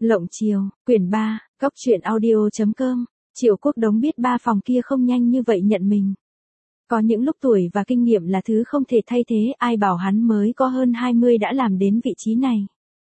Lộng chiều, quyển 3, góc truyện audio.com. Triệu Quốc Đống biết ba phòng kia không nhanh như vậy nhận mình. Có những lúc tuổi và kinh nghiệm là thứ không thể thay thế, ai bảo hắn mới có hơn 20 đã làm đến vị trí này.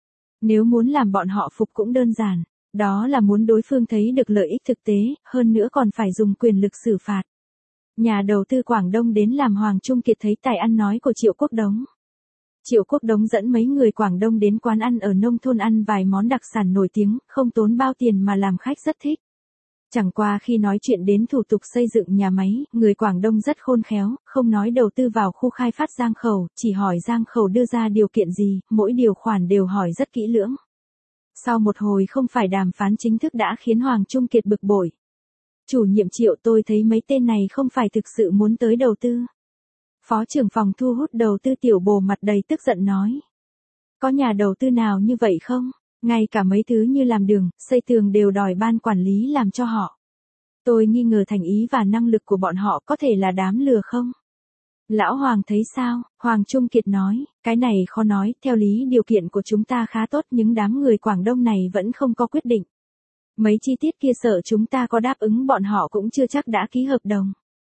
Nếu muốn làm bọn họ phục cũng đơn giản, đó là muốn đối phương thấy được lợi ích thực tế, hơn nữa còn phải dùng quyền lực xử phạt. Nhà đầu tư Quảng Đông đến làm Hoàng Trung Kiệt thấy tài ăn nói của Triệu Quốc Đống. Triệu Quốc Đống dẫn mấy người Quảng Đông đến quán ăn ở nông thôn ăn vài món đặc sản nổi tiếng, không tốn bao tiền mà làm khách rất thích. Chẳng qua khi nói chuyện đến thủ tục xây dựng nhà máy, người Quảng Đông rất khôn khéo, không nói đầu tư vào khu khai phát Giang Khẩu, chỉ hỏi Giang Khẩu đưa ra điều kiện gì, mỗi điều khoản đều hỏi rất kỹ lưỡng. Sau một hồi không phải đàm phán chính thức đã khiến Hoàng Trung Kiệt bực bội. Chủ nhiệm Triệu, tôi thấy mấy tên này không phải thực sự muốn tới đầu tư. Phó trưởng phòng thu hút đầu tư Tiểu Bồ mặt đầy tức giận nói. Có nhà đầu tư nào như vậy không? Ngay cả mấy thứ như làm đường, xây tường đều đòi ban quản lý làm cho họ. Tôi nghi ngờ thành ý và năng lực của bọn họ, có thể là đám lừa không? Lão Hoàng thấy sao? Hoàng Trung Kiệt nói, cái này khó nói, theo lý điều kiện của chúng ta khá tốt nhưng đám người Quảng Đông này vẫn không có quyết định. Mấy chi tiết kia sợ chúng ta có đáp ứng bọn họ cũng chưa chắc đã ký hợp đồng.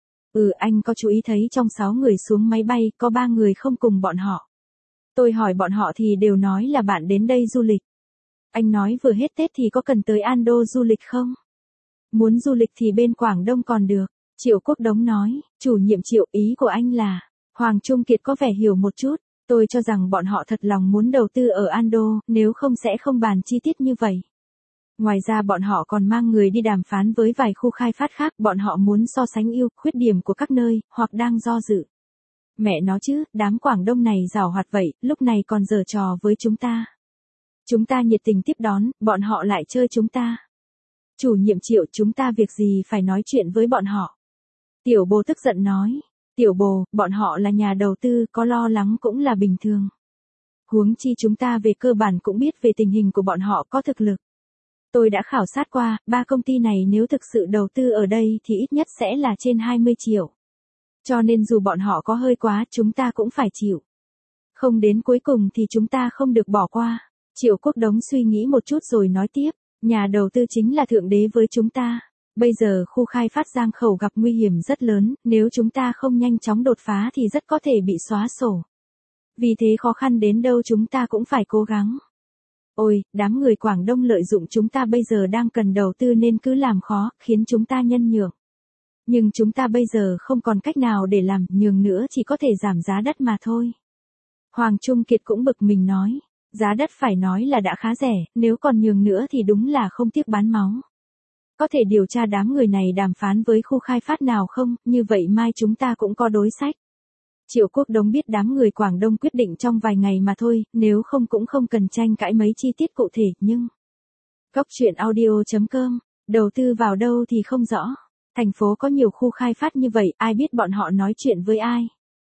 Anh có chú ý thấy trong 6 người xuống máy bay, có 3 người không cùng bọn họ. Tôi hỏi bọn họ thì đều nói là bạn đến đây du lịch. Anh nói vừa hết Tết thì có cần tới Ando du lịch không? Muốn du lịch thì bên Quảng Đông còn được. Triệu Quốc Đống nói, chủ nhiệm Triệu, ý của anh là, Hoàng Trung Kiệt có vẻ hiểu một chút, tôi cho rằng bọn họ thật lòng muốn đầu tư ở Ando, nếu không sẽ không bàn chi tiết như vậy. Ngoài ra bọn họ còn mang người đi đàm phán với vài khu khai phát khác, bọn họ muốn so sánh ưu, khuyết điểm của các nơi, hoặc đang do dự. Mẹ nó chứ, đám Quảng Đông này giàu hoạt vậy, lúc này còn giở trò với chúng ta. Chúng ta nhiệt tình tiếp đón, bọn họ lại chơi chúng ta. Chủ nhiệm Triệu, chúng ta việc gì phải nói chuyện với bọn họ. Tiểu Bồ tức giận nói, Tiểu Bồ, bọn họ là nhà đầu tư, có lo lắng cũng là bình thường. Huống chi chúng ta về cơ bản cũng biết về tình hình của bọn họ có thực lực. Tôi đã khảo sát qua, 3 công ty này nếu thực sự đầu tư ở đây thì ít nhất sẽ là trên 20 triệu. Cho nên dù bọn họ có hơi quá, chúng ta cũng phải chịu. Không đến cuối cùng thì chúng ta không được bỏ qua. Triệu Quốc Đống suy nghĩ một chút rồi nói tiếp, nhà đầu tư chính là thượng đế với chúng ta. Bây giờ khu khai phát Giang Khẩu gặp nguy hiểm rất lớn, nếu chúng ta không nhanh chóng đột phá thì rất có thể bị xóa sổ. Vì thế khó khăn đến đâu chúng ta cũng phải cố gắng. Ôi, đám người Quảng Đông lợi dụng chúng ta bây giờ đang cần đầu tư nên cứ làm khó, khiến chúng ta nhân nhượng. Nhưng chúng ta bây giờ không còn cách nào để làm, nhường nữa chỉ có thể giảm giá đất mà thôi. Hoàng Trung Kiệt cũng bực mình nói, giá đất phải nói là đã khá rẻ, nếu còn nhường nữa thì đúng là không tiếc bán máu. Có thể điều tra đám người này đàm phán với khu khai phát nào không, như vậy mai chúng ta cũng có đối sách. Triệu Quốc Đống biết đám người Quảng Đông quyết định trong vài ngày mà thôi, nếu không cũng không cần tranh cãi mấy chi tiết cụ thể, nhưng... Góc truyện audio.com, đầu tư vào đâu thì không rõ. Thành phố có nhiều khu khai phát như vậy, ai biết bọn họ nói chuyện với ai.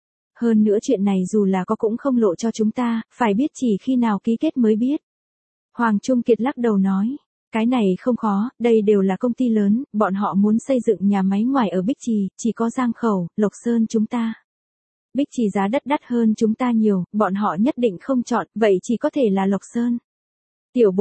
Hơn nữa chuyện này dù là có cũng không lộ cho chúng ta, phải biết chỉ khi nào ký kết mới biết. Hoàng Trung Kiệt lắc đầu nói, cái này không khó, đây đều là công ty lớn, bọn họ muốn xây dựng nhà máy ngoài ở Bích Trì, chỉ có Giang Khẩu, Lộc Sơn chúng ta. Bích Trì giá đất đắt hơn chúng ta nhiều, bọn họ nhất định không chọn, vậy chỉ có thể là Lộc Sơn. Tiểu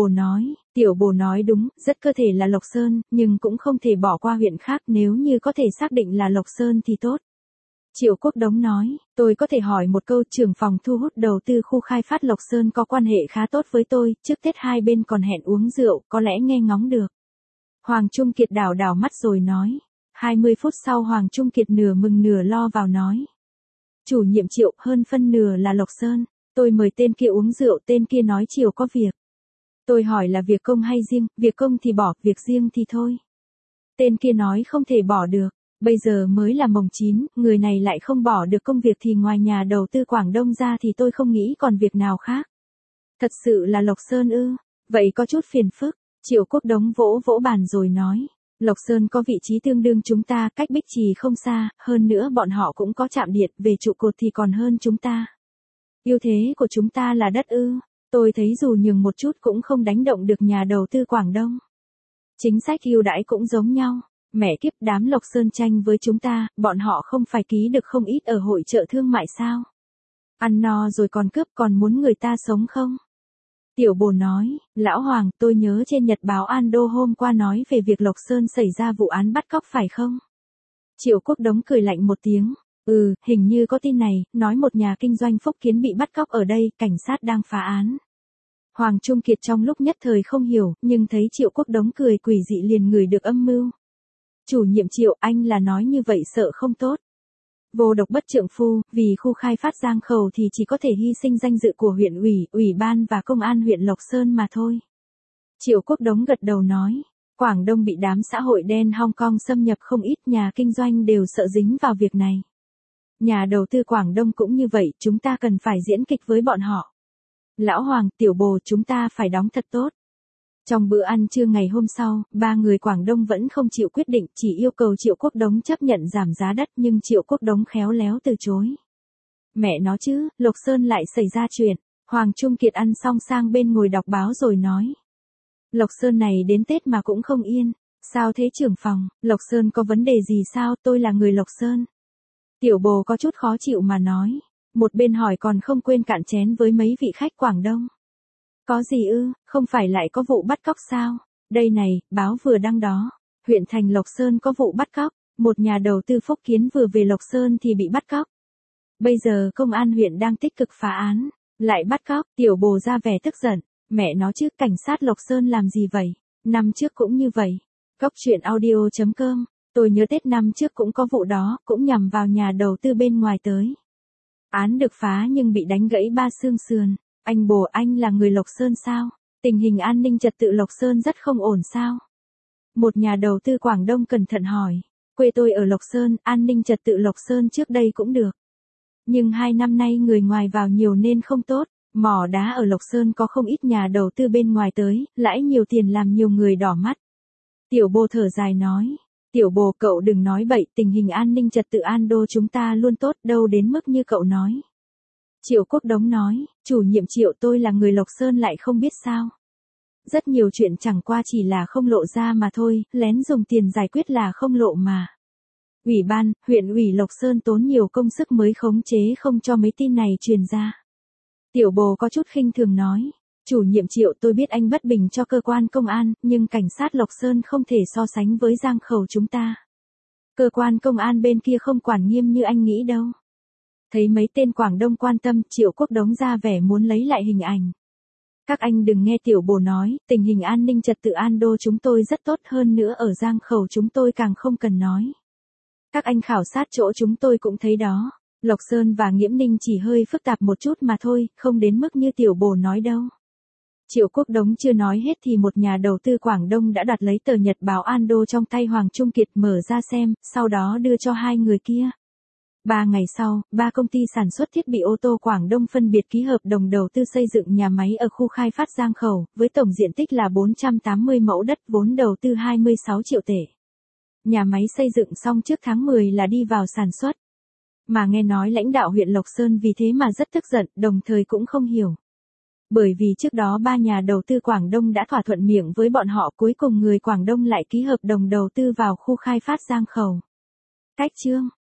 Bồ nói đúng, rất có thể là Lộc Sơn, nhưng cũng không thể bỏ qua huyện khác, nếu như có thể xác định là Lộc Sơn thì tốt. Triệu Quốc Đống nói, tôi có thể hỏi một câu, trưởng phòng thu hút đầu tư khu khai phát Lộc Sơn có quan hệ khá tốt với tôi, trước Tết hai bên còn hẹn uống rượu, có lẽ nghe ngóng được. Hoàng Trung Kiệt đảo mắt rồi nói. 20 phút sau Hoàng Trung Kiệt nửa mừng nửa lo vào nói. Chủ nhiệm Triệu, hơn phân nửa là Lộc Sơn, tôi mời tên kia uống rượu, tên kia nói chiều có việc. Tôi hỏi là việc công hay riêng, việc công thì bỏ, việc riêng thì thôi. Tên kia nói không thể bỏ được, bây giờ mới là mồng 9, người này lại không bỏ được công việc thì ngoài nhà đầu tư Quảng Đông ra thì tôi không nghĩ còn việc nào khác. Thật sự là Lộc Sơn ư, vậy có chút phiền phức. Triệu Quốc Đống vỗ bàn rồi nói, Lộc Sơn có vị trí tương đương chúng ta, cách Bích Trì không xa, hơn nữa bọn họ cũng có trạm điện, về trụ cột thì còn hơn chúng ta. Ưu thế của chúng ta là đất ư, tôi thấy dù nhường một chút cũng không đánh động được nhà đầu tư Quảng Đông. Chính sách ưu đãi cũng giống nhau, mẹ kiếp, đám Lộc Sơn tranh với chúng ta, bọn họ không phải ký được không ít ở hội chợ thương mại sao? Ăn no rồi còn cướp, còn muốn người ta sống không? Tiểu Bồ nói, Lão Hoàng, tôi nhớ trên Nhật báo Ando hôm qua nói về việc Lộc Sơn xảy ra vụ án bắt cóc phải không? Triệu Quốc Đống cười lạnh một tiếng, hình như có tin này, nói một nhà kinh doanh phúc kiến bị bắt cóc ở đây, cảnh sát đang phá án. Hoàng Trung Kiệt trong lúc nhất thời không hiểu, nhưng thấy Triệu Quốc Đống cười quỷ dị liền ngửi được âm mưu. Chủ nhiệm Triệu, anh là nói như vậy sợ không tốt. Vô độc bất trượng phu, vì khu khai phát Giang Khẩu thì chỉ có thể hy sinh danh dự của huyện ủy, ủy ban và công an huyện Lộc Sơn mà thôi. Triệu Quốc Đống gật đầu nói, Quảng Đông bị đám xã hội đen Hong Kong xâm nhập không ít, nhà kinh doanh đều sợ dính vào việc này. Nhà đầu tư Quảng Đông cũng như vậy, chúng ta cần phải diễn kịch với bọn họ. Lão Hoàng, Tiểu Bồ, chúng ta phải đóng thật tốt. Trong bữa ăn trưa ngày hôm sau, ba người Quảng Đông vẫn không chịu quyết định, chỉ yêu cầu Triệu Quốc Đống chấp nhận giảm giá đất, nhưng Triệu Quốc Đống khéo léo từ chối. Mẹ nó chứ, Lộc Sơn lại xảy ra chuyện. Hoàng Trung Kiệt ăn xong sang bên ngồi đọc báo rồi nói. Lộc Sơn này đến Tết mà cũng không yên. Sao thế trưởng phòng, Lộc Sơn có vấn đề gì sao, tôi là người Lộc Sơn. Tiểu Bồ có chút khó chịu mà nói. Một bên hỏi còn không quên cạn chén với mấy vị khách Quảng Đông. Có gì ư, không phải lại có vụ bắt cóc sao? Đây này, báo vừa đăng đó. Huyện thành Lộc Sơn có vụ bắt cóc. Một nhà đầu tư phúc kiến vừa về Lộc Sơn thì bị bắt cóc. Bây giờ công an huyện đang tích cực phá án. Lại bắt cóc, Tiểu Bồ ra vẻ tức giận. Mẹ nó chứ, cảnh sát Lộc Sơn làm gì vậy? Năm trước cũng như vậy. Cốc truyện audio.com. Tôi nhớ Tết năm trước cũng có vụ đó, cũng nhằm vào nhà đầu tư bên ngoài tới. Án được phá nhưng bị đánh gãy 3 xương sườn. Anh Bồ, anh là người Lộc Sơn sao? Tình hình an ninh trật tự Lộc Sơn rất không ổn sao? Một nhà đầu tư Quảng Đông cẩn thận hỏi. Quê tôi ở Lộc Sơn, an ninh trật tự Lộc Sơn trước đây cũng được. Nhưng 2 năm nay người ngoài vào nhiều nên không tốt. Mỏ đá ở Lộc Sơn có không ít nhà đầu tư bên ngoài tới, lãi nhiều tiền làm nhiều người đỏ mắt. Tiểu Bồ thở dài nói. Tiểu Bồ, cậu đừng nói bậy, tình hình an ninh trật tự Ando chúng ta luôn tốt, đâu đến mức như cậu nói. Triệu Quốc Đống nói, chủ nhiệm Triệu, tôi là người Lộc Sơn lại không biết sao. Rất nhiều chuyện chẳng qua chỉ là không lộ ra mà thôi, lén dùng tiền giải quyết là không lộ mà. Ủy ban, huyện ủy Lộc Sơn tốn nhiều công sức mới khống chế không cho mấy tin này truyền ra. Tiểu Bồ có chút khinh thường nói, chủ nhiệm Triệu, tôi biết anh bất bình cho cơ quan công an, nhưng cảnh sát Lộc Sơn không thể so sánh với Giang Khẩu chúng ta. Cơ quan công an bên kia không quản nghiêm như anh nghĩ đâu. Thấy mấy tên Quảng Đông quan tâm, Triệu Quốc Đống ra vẻ muốn lấy lại hình ảnh. Các anh đừng nghe Tiểu Bồ nói, tình hình an ninh trật tự Ando chúng tôi rất tốt, hơn nữa ở Giang Khẩu chúng tôi càng không cần nói. Các anh khảo sát chỗ chúng tôi cũng thấy đó. Lộc Sơn và Nghiễm Ninh chỉ hơi phức tạp một chút mà thôi, không đến mức như Tiểu Bồ nói đâu. Triệu Quốc Đống chưa nói hết thì một nhà đầu tư Quảng Đông đã đoạt lấy tờ nhật báo Ando trong tay Hoàng Trung Kiệt mở ra xem, sau đó đưa cho hai người kia. 3 ngày sau, 3 công ty sản xuất thiết bị ô tô Quảng Đông phân biệt ký hợp đồng đầu tư xây dựng nhà máy ở khu khai phát Giang Khẩu, với tổng diện tích là 480 mẫu đất, vốn đầu tư 26 triệu tệ. Nhà máy xây dựng xong trước tháng 10 là đi vào sản xuất. Mà nghe nói lãnh đạo huyện Lộc Sơn vì thế mà rất tức giận, đồng thời cũng không hiểu. Bởi vì trước đó 3 nhà đầu tư Quảng Đông đã thỏa thuận miệng với bọn họ, cuối cùng người Quảng Đông lại ký hợp đồng đầu tư vào khu khai phát Giang Khẩu. Cách chương